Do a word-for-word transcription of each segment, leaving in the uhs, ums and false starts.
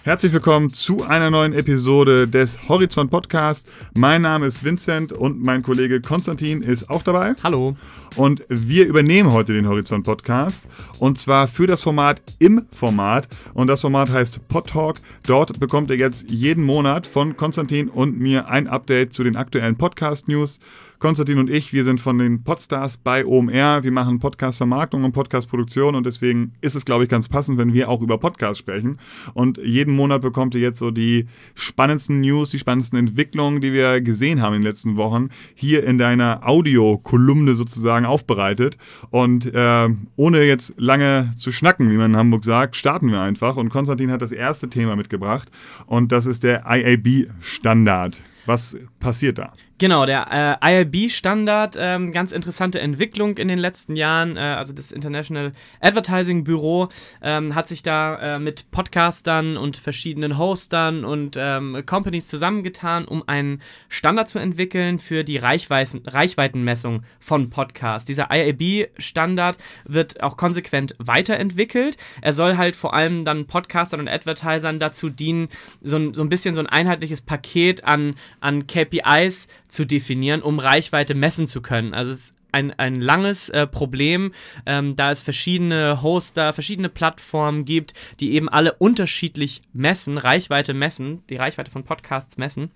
Herzlich willkommen zu einer neuen Episode des Horizont Podcast. Mein Name ist Vincent und mein Kollege Konstantin ist auch dabei. Hallo. Und wir übernehmen heute den Horizont Podcast und zwar für das Format im Format. Und das Format heißt Podtalk. Dort bekommt ihr jetzt jeden Monat von Konstantin und mir ein Update zu den aktuellen Podcast-News. Konstantin und ich, wir sind von den Podstars bei O M R. Wir machen Podcast-Vermarktung und Podcast-Produktion und deswegen ist es, glaube ich, ganz passend, wenn wir auch über Podcasts sprechen. Und jeden Monat bekommt ihr jetzt so die spannendsten News, die spannendsten Entwicklungen, die wir gesehen haben in den letzten Wochen, hier in deiner Audiokolumne sozusagen aufbereitet. Und äh, ohne jetzt lange zu schnacken, wie man in Hamburg sagt, starten wir einfach. Und Konstantin hat das erste Thema mitgebracht und das ist der I A B-Standard. Was passiert da? Genau, der äh, I A B-Standard, ähm, ganz interessante Entwicklung in den letzten Jahren. Äh, also das International Advertising Bureau ähm, hat sich da äh, mit Podcastern und verschiedenen Hostern und ähm, Companies zusammengetan, um einen Standard zu entwickeln für die Reichweiten, Reichweitenmessung von Podcasts. Dieser I A B-Standard wird auch konsequent weiterentwickelt. Er soll halt vor allem dann Podcastern und Advertisern dazu dienen, so ein, so ein bisschen so ein einheitliches Paket an, an K P Is zu definieren, um Reichweite messen zu können. Also es ist ein, ein langes äh, Problem, ähm, da es verschiedene Hoster, verschiedene Plattformen gibt, die eben alle unterschiedlich messen, Reichweite messen, die Reichweite von Podcasts messen.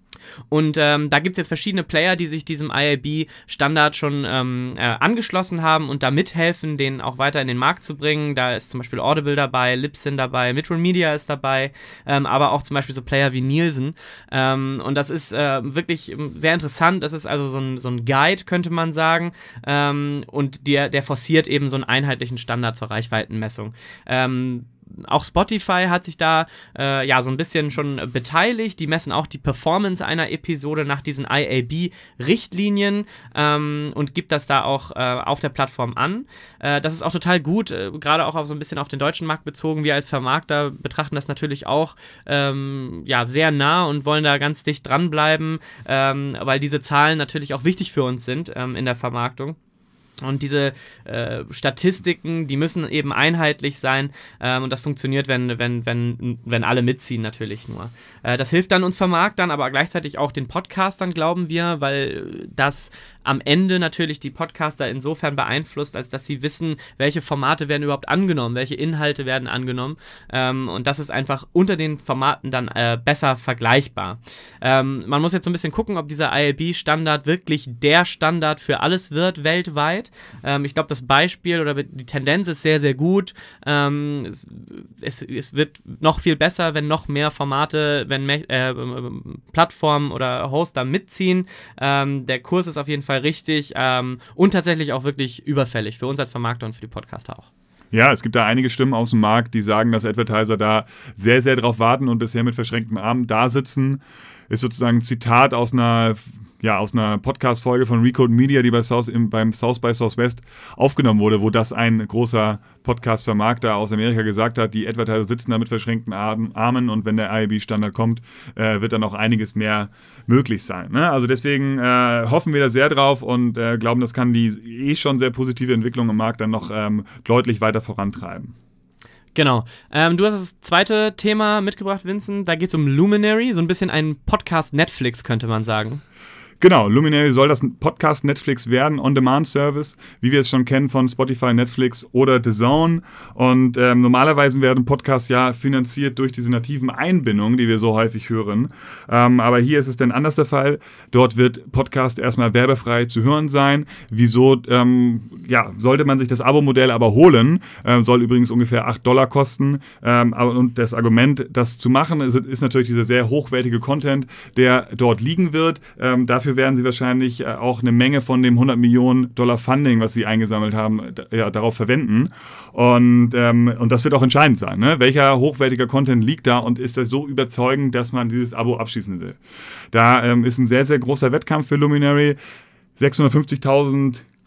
Und ähm, da gibt es jetzt verschiedene Player, die sich diesem I A B-Standard schon ähm, äh, angeschlossen haben und da mithelfen, den auch weiter in den Markt zu bringen. Da ist zum Beispiel Audible dabei, Libsyn dabei, Mitron Media ist dabei, ähm, aber auch zum Beispiel so Player wie Nielsen. Ähm, und das ist äh, wirklich sehr interessant. Das ist also so ein, so ein Guide, könnte man sagen. Ähm, und der, der forciert eben so einen einheitlichen Standard zur Reichweitenmessung. Ähm, Auch Spotify hat sich da äh, ja so ein bisschen schon beteiligt. Die messen auch die Performance einer Episode nach diesen I A B-Richtlinien ähm, und gibt das da auch äh, auf der Plattform an. Äh, das ist auch total gut, äh, gerade auch auf so ein bisschen auf den deutschen Markt bezogen. Wir als Vermarkter betrachten das natürlich auch ähm, ja, sehr nah und wollen da ganz dicht dranbleiben, ähm, weil diese Zahlen natürlich auch wichtig für uns sind ähm, in der Vermarktung. Und diese äh, Statistiken, die müssen eben einheitlich sein ähm, und das funktioniert, wenn, wenn, wenn, wenn alle mitziehen natürlich nur. Äh, das hilft dann uns Vermarktern, aber gleichzeitig auch den Podcastern, glauben wir, weil das am Ende natürlich die Podcaster insofern beeinflusst, als dass sie wissen, welche Formate werden überhaupt angenommen, welche Inhalte werden angenommen ähm, und das ist einfach unter den Formaten dann äh, besser vergleichbar. Ähm, man muss jetzt so ein bisschen gucken, ob dieser I A B-Standard wirklich der Standard für alles wird weltweit. Ähm, ich glaube, das Beispiel oder die Tendenz ist sehr, sehr gut. Ähm, es, es, es wird noch viel besser, wenn noch mehr Formate, wenn mehr, äh, Plattformen oder Hoster mitziehen. Ähm, der Kurs ist auf jeden Fall richtig ähm, und tatsächlich auch wirklich überfällig für uns als Vermarkter und für die Podcaster auch. Ja, es gibt da einige Stimmen aus dem Markt, die sagen, dass Advertiser da sehr, sehr drauf warten und bisher mit verschränkten Armen da sitzen. Ist sozusagen ein Zitat aus einer... ja, aus einer Podcast-Folge von Recode Media, die bei South, im, beim South by Southwest aufgenommen wurde, wo das ein großer Podcast-Vermarkter aus Amerika gesagt hat, die Advertiser sitzen da mit verschränkten Armen und wenn der I A B-Standard kommt, äh, wird dann auch einiges mehr möglich sein. Ne? Also deswegen äh, hoffen wir da sehr drauf und äh, glauben, das kann die eh schon sehr positive Entwicklung im Markt dann noch ähm, deutlich weiter vorantreiben. Genau. Ähm, du hast das zweite Thema mitgebracht, Vincent. Da geht es um Luminary, so ein bisschen ein Podcast-Netflix, könnte man sagen. Genau, Luminary soll das Podcast-Netflix werden, On-Demand-Service, wie wir es schon kennen von Spotify, Netflix oder The Zone. Und ähm, normalerweise werden Podcasts ja finanziert durch diese nativen Einbindungen, die wir so häufig hören. Ähm, aber hier ist es dann anders der Fall. Dort wird Podcast erstmal werbefrei zu hören sein. Wieso ähm, ja, sollte man sich das Abo-Modell aber holen? Ähm, soll übrigens ungefähr acht Dollar kosten. Ähm, und das Argument, das zu machen, ist, ist natürlich dieser sehr hochwertige Content, der dort liegen wird. Ähm, dafür werden sie wahrscheinlich auch eine Menge von dem hundert Millionen Dollar Funding, was sie eingesammelt haben, ja, darauf verwenden. Und, ähm, und das wird auch entscheidend sein. Ne? Welcher hochwertiger Content liegt da und ist das so überzeugend, dass man dieses Abo abschließen will? Da ähm, ist ein sehr, sehr großer Wettkampf für Luminary. sechshundertfünfzigtausend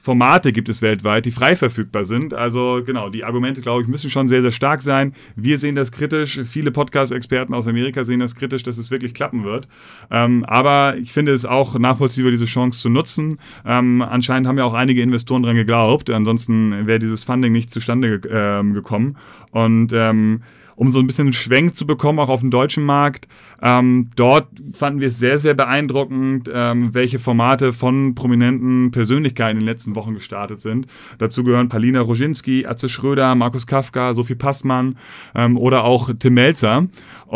Formate gibt es weltweit, die frei verfügbar sind. Also genau, die Argumente, glaube ich, müssen schon sehr, sehr stark sein. Wir sehen das kritisch. Viele Podcast-Experten aus Amerika sehen das kritisch, dass es wirklich klappen wird. Ähm, aber ich finde es auch nachvollziehbar, diese Chance zu nutzen. Ähm, anscheinend haben ja auch einige Investoren dran geglaubt. Ansonsten wäre dieses Funding nicht zustande ge- ähm, gekommen. Und ähm, um so ein bisschen einen Schwenk zu bekommen, auch auf dem deutschen Markt. Ähm, dort fanden wir es sehr, sehr beeindruckend, ähm, welche Formate von prominenten Persönlichkeiten in den letzten Wochen gestartet sind. Dazu gehören Palina Roginski, Atze Schröder, Markus Kafka, Sophie Passmann ähm, oder auch Tim Melzer.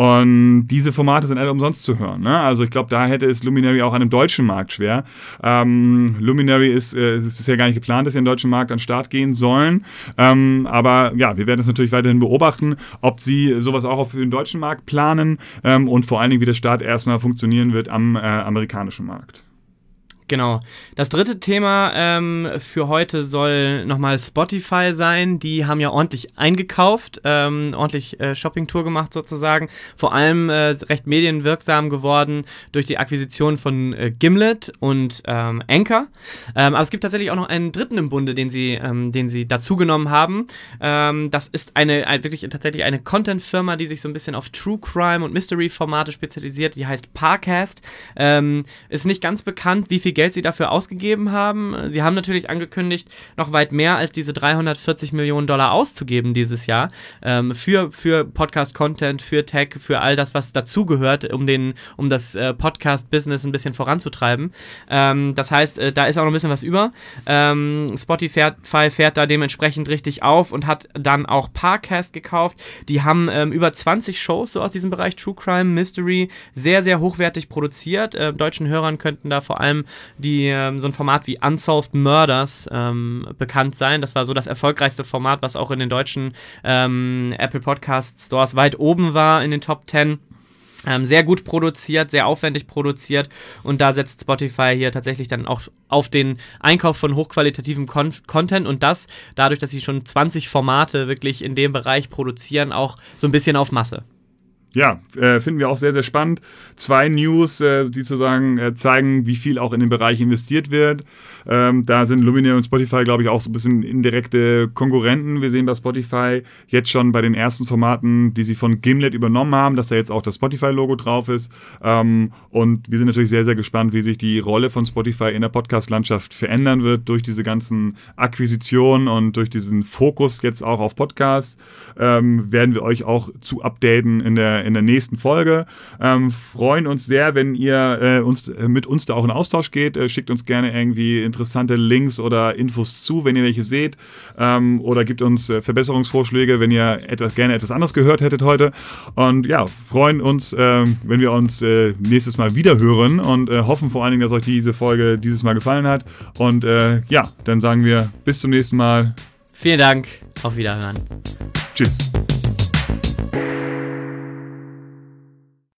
Und diese Formate sind alle umsonst zu hören. Ne? Also ich glaube, da hätte es Luminary auch an dem deutschen Markt schwer. Ähm, Luminary ist, äh, ist bisher gar nicht geplant, dass sie an den deutschen Markt an den Start gehen sollen. Ähm, aber ja, wir werden es natürlich weiterhin beobachten, ob sie sowas auch für den deutschen Markt planen ähm, und vor allen Dingen, wie der Start erstmal funktionieren wird am äh, amerikanischen Markt. Genau. Das dritte Thema ähm, für heute soll nochmal Spotify sein. Die haben ja ordentlich eingekauft, ähm, ordentlich äh, Shopping-Tour gemacht sozusagen. Vor allem äh, recht medienwirksam geworden durch die Akquisition von äh, Gimlet und ähm, Anchor. Ähm, aber es gibt tatsächlich auch noch einen dritten im Bunde, den sie, ähm, den sie dazugenommen haben. Ähm, das ist eine, ein, wirklich tatsächlich eine Content-Firma, die sich so ein bisschen auf True Crime und Mystery-Formate spezialisiert. Die heißt Parcast. Ähm, ist nicht ganz bekannt, wie viel Geld sie dafür ausgegeben haben. Sie haben natürlich angekündigt, noch weit mehr als diese dreihundertvierzig Millionen Dollar auszugeben dieses Jahr ähm, für, für Podcast-Content, für Tech, für all das, was dazugehört, um, den, um das äh, Podcast-Business ein bisschen voranzutreiben. Ähm, das heißt, äh, da ist auch noch ein bisschen was über. Ähm, Spotify fährt, fährt da dementsprechend richtig auf und hat dann auch Parcast gekauft. Die haben ähm, über zwanzig Shows so aus diesem Bereich True Crime, Mystery, sehr, sehr hochwertig produziert. Äh, deutschen Hörern könnten da vor allem die ähm, so ein Format wie Unsolved Murders ähm, bekannt sein. Das war so das erfolgreichste Format, was auch in den deutschen ähm, Apple Podcast Stores weit oben war in den Top zehn. Ähm, sehr gut produziert, sehr aufwendig produziert und da setzt Spotify hier tatsächlich dann auch auf den Einkauf von hochqualitativem Con- Content und das, dadurch, dass sie schon zwanzig Formate wirklich in dem Bereich produzieren, auch so ein bisschen auf Masse. Ja, äh, finden wir auch sehr, sehr spannend. Zwei News, äh, die sozusagen äh, zeigen, wie viel auch in den Bereich investiert wird. Ähm, da sind Luminary und Spotify, glaube ich, auch so ein bisschen indirekte Konkurrenten. Wir sehen bei Spotify jetzt schon bei den ersten Formaten, die sie von Gimlet übernommen haben, dass da jetzt auch das Spotify-Logo drauf ist. Ähm, und wir sind natürlich sehr, sehr gespannt, wie sich die Rolle von Spotify in der Podcast-Landschaft verändern wird durch diese ganzen Akquisitionen und durch diesen Fokus jetzt auch auf Podcasts. Ähm, werden wir euch auch zu updaten in der in der nächsten Folge. Ähm, freuen uns sehr, wenn ihr äh, uns, äh, mit uns da auch in Austausch geht. Äh, schickt uns gerne irgendwie interessante Links oder Infos zu, wenn ihr welche seht. Ähm, oder gibt uns äh, Verbesserungsvorschläge, wenn ihr etwas, gerne etwas anderes gehört hättet heute. Und ja, freuen uns, äh, wenn wir uns äh, nächstes Mal wieder hören und äh, hoffen vor allen Dingen, dass euch diese Folge dieses Mal gefallen hat. Und äh, ja, dann sagen wir bis zum nächsten Mal. Vielen Dank. Auf Wiederhören. Tschüss.